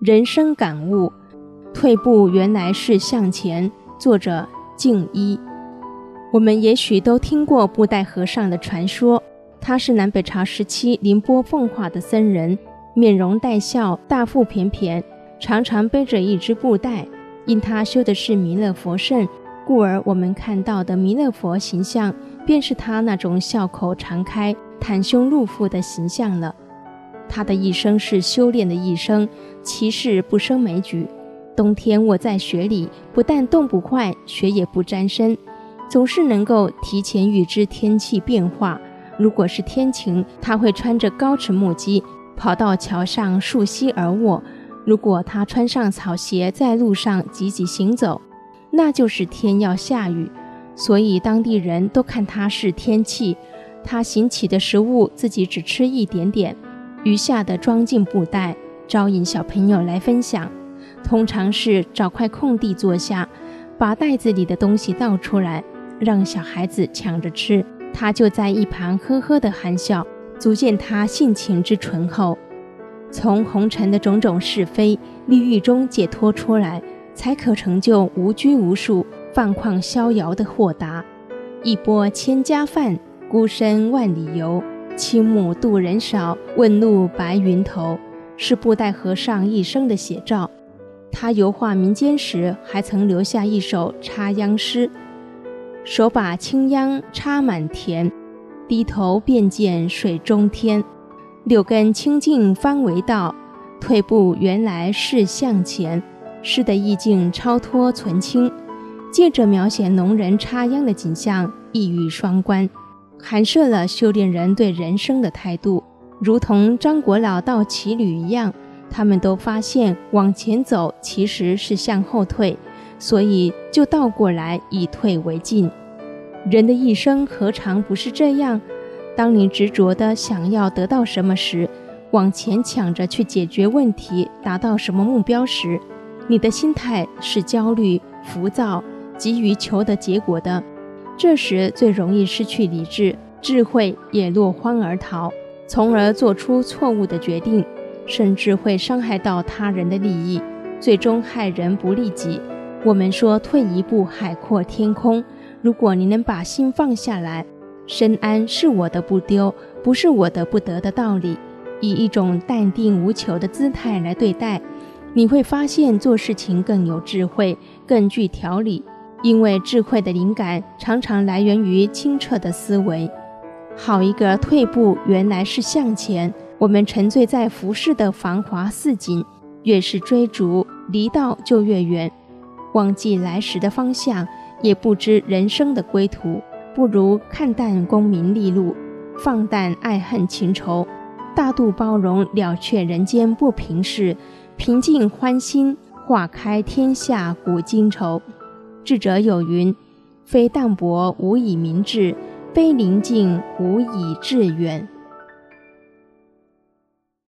人生感悟，退步原来是向前。作者静一。我们也许都听过布袋和尚的传说，他是南北朝时期宁波奉化的僧人，面容带笑，大腹便便，常常背着一只布袋。因他修的是弥勒佛圣，故而我们看到的弥勒佛形象便是他那种笑口常开、袒胸露腹的形象了。他的一生是修炼的一生，其事不胜枚举。冬天卧在雪里，不但冻不坏，雪也不沾身，总是能够提前预知天气变化。如果是天晴，他会穿着高尺木屐跑到桥上溯溪而卧；如果他穿上草鞋在路上急急行走，那就是天要下雨，所以当地人都看他是天气。他行起的食物自己只吃一点点，余下的装进布袋，招引小朋友来分享。通常是找块空地坐下，把袋子里的东西倒出来，让小孩子抢着吃，他就在一旁呵呵地含笑，足见他性情之醇厚。从红尘的种种是非利欲中解脱出来，才可成就无拘无束、放旷逍遥的豁达。一钵千家饭，孤身万里游，青木渡人少，问路白云头，是布袋和尚一生的写照。他游化民间时，还曾留下一首插秧诗：手把青秧插满田，低头便见水中天。六根清净方为道，退步原来是向前。诗的意境超脱纯清，借着描写农人插秧的景象，一语双关，涵摄了修炼人对人生的态度。如同张果老到骑驴一样，他们都发现往前走其实是向后退，所以就倒过来以退为进。人的一生何尝不是这样？当你执着地想要得到什么时，往前抢着去解决问题，达到什么目标时，你的心态是焦虑、浮躁，急于求得结果的。这时最容易失去理智，智慧也落荒而逃，从而做出错误的决定，甚至会伤害到他人的利益，最终害人不利己。我们说退一步海阔天空，如果你能把心放下来，身安是我的不丢，不是我的不得的道理，以一种淡定无求的姿态来对待，你会发现做事情更有智慧，更具条理。因为智慧的灵感常常来源于清澈的思维。好一个退步原来是向前。我们沉醉在浮世的繁华似锦，越是追逐，离道就越远，忘记来时的方向，也不知人生的归途。不如看淡功名利禄，放淡爱恨情仇，大度包容，了却人间不平事，平静欢心，化开天下古今愁。智者有云：非淡泊无以明志，非宁静无以致远。